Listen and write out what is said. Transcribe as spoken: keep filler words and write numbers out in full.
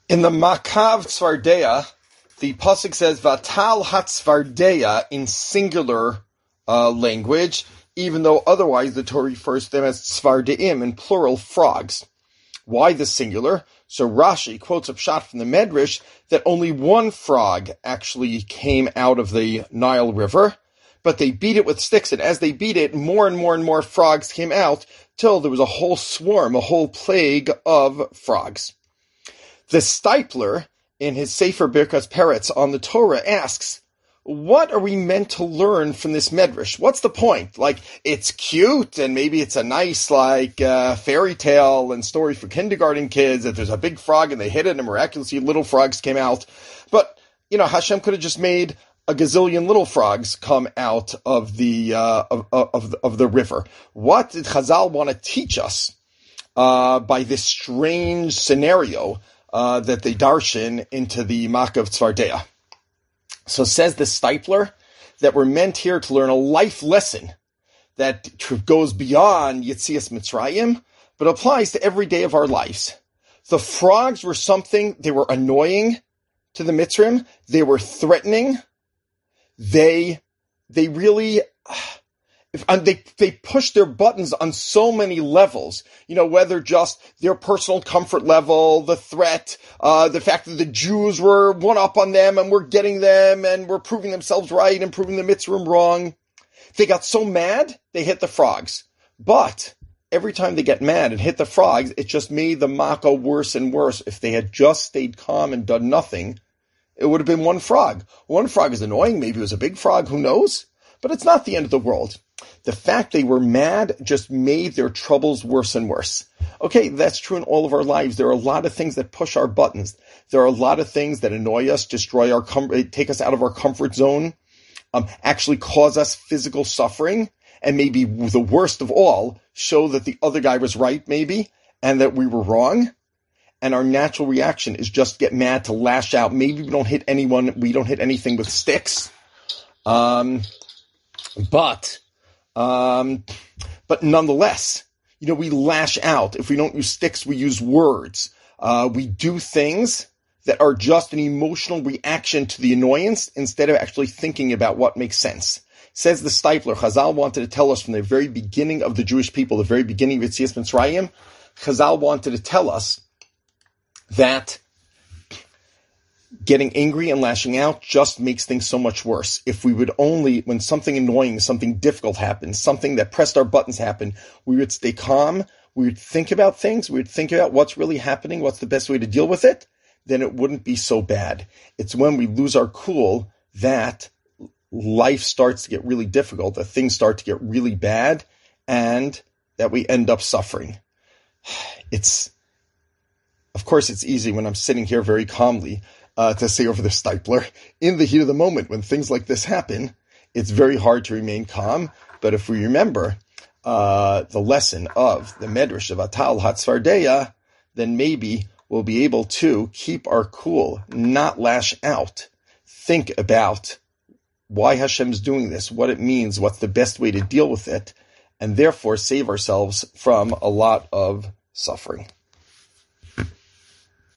In the Makav Tzvardeya, the pasuk says Vatal Hatzvardeya in singular uh, language, even though otherwise the Torah refers to them as Tzvardeim in plural, frogs. Why the singular? So Rashi quotes a pshat from the Medrash that only one frog actually came out of the Nile River, but they beat it with sticks, and as they beat it, more and more and more frogs came out till there was a whole swarm, a whole plague of frogs. The Steipler, in his Sefer Birkas Peretz on the Torah, asks, what are we meant to learn from this medrash? What's the point? Like, it's cute, and maybe it's a nice, like, uh, fairy tale and story for kindergarten kids, that there's a big frog and they hit it and miraculously little frogs came out. But, you know, Hashem could have just made a gazillion little frogs come out of the, uh, of, of, of the river. What did Chazal want to teach us, uh, by this strange scenario Uh, that they darshan into the Makav Tzvardeya? So says the Steipler that we're meant here to learn a life lesson that goes beyond Yetzias Mitzrayim, but applies to every day of our lives. The frogs were something, they were annoying to the Mitzrim, they were threatening, they, they really, If, and they, they push their buttons on so many levels, you know, whether just their personal comfort level, the threat, uh, the fact that the Jews were one up on them and were getting them and were proving themselves right and proving the Mitzrim wrong. They got so mad, they hit the frogs. But every time they get mad and hit the frogs, it just made the Makkah worse and worse. If they had just stayed calm and done nothing, it would have been one frog. One frog is annoying. Maybe it was a big frog. Who knows? But it's not the end of the world. The fact they were mad just made their troubles worse and worse. Okay, that's true in all of our lives. There are a lot of things that push our buttons. There are a lot of things that annoy us, destroy our com- take us out of our comfort zone, um, actually cause us physical suffering, and maybe the worst of all, show that the other guy was right, maybe, and that we were wrong. And our natural reaction is just get mad, to lash out. Maybe we don't hit anyone, we don't hit anything with sticks. Um, but... Um, but nonetheless, you know, we lash out. If we don't use sticks, we use words. Uh, we do things that are just an emotional reaction to the annoyance instead of actually thinking about what makes sense. Says the Steipler, Chazal wanted to tell us from the very beginning of the Jewish people, the very beginning of Yetzias Mitzrayim, Chazal wanted to tell us that getting angry and lashing out just makes things so much worse. If we would only, when something annoying, something difficult happens, something that pressed our buttons happened, we would stay calm, we would think about things, we would think about what's really happening, what's the best way to deal with it, then it wouldn't be so bad. It's when we lose our cool that life starts to get really difficult, that things start to get really bad, and that we end up suffering. It's, of course, it's easy when I'm sitting here very calmly Uh, to say over the Steipler, in the heat of the moment, when things like this happen, it's very hard to remain calm. But if we remember uh, the lesson of the Medrash of Atal Hatzvardeya, then maybe we'll be able to keep our cool, not lash out, think about why Hashem's doing this, what it means, what's the best way to deal with it, and therefore save ourselves from a lot of suffering.